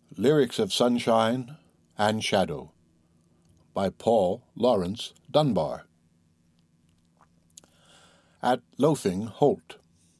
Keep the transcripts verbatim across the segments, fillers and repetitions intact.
Lyrics of Sunshine and Shadow by Paul Laurence Dunbar. At Loafing Holt.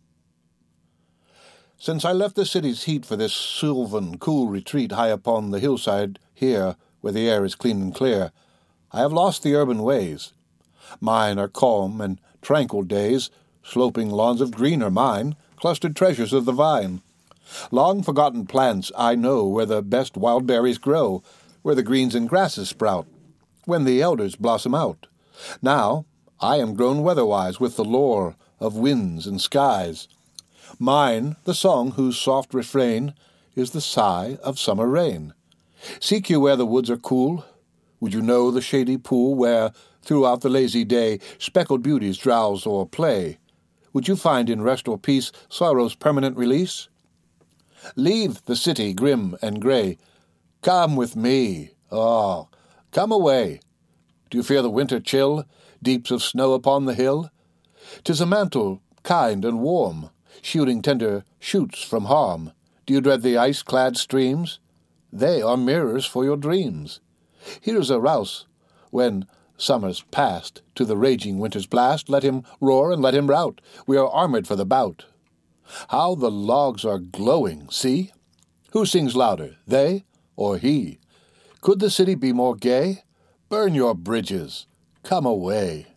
Since I left the city's heat for this sylvan, cool retreat high upon the hillside here, where the air is clean and clear, I have lost the urban ways. Mine are calm and tranquil days, sloping lawns of green are mine, clustered treasures of the vine. Long-forgotten plants I know where the best wild berries grow, where the greens and grasses sprout, when the elders blossom out. Now I am grown weatherwise with the lore of winds and skies. Mine the song whose soft refrain is the sigh of summer rain. Seek you where the woods are cool? Would you know the shady pool where, throughout the lazy day, speckled beauties drowse or play? Would you find in rest or peace sorrow's permanent release? Leave the city grim and grey. Come with me. Oh, come away. Do you fear the winter chill, deeps of snow upon the hill? 'Tis a mantle kind and warm, shooting tender shoots from harm. Do you dread the ice-clad streams? They are mirrors for your dreams. Here's a rouse when summer's past. To the raging winter's blast, let him roar and let him rout. We are armored for the bout. How the logs are glowing, see? Who sings louder, they or he? Could the city be more gay? Burn your bridges, come away.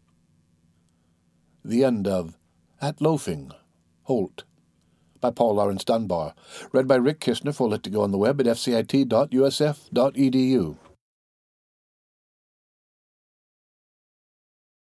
The end of At Loafing Holt by Paul Laurence Dunbar. Read by Rick Kistner for Lit to Go on the web at f c i t dot u s f dot e d u.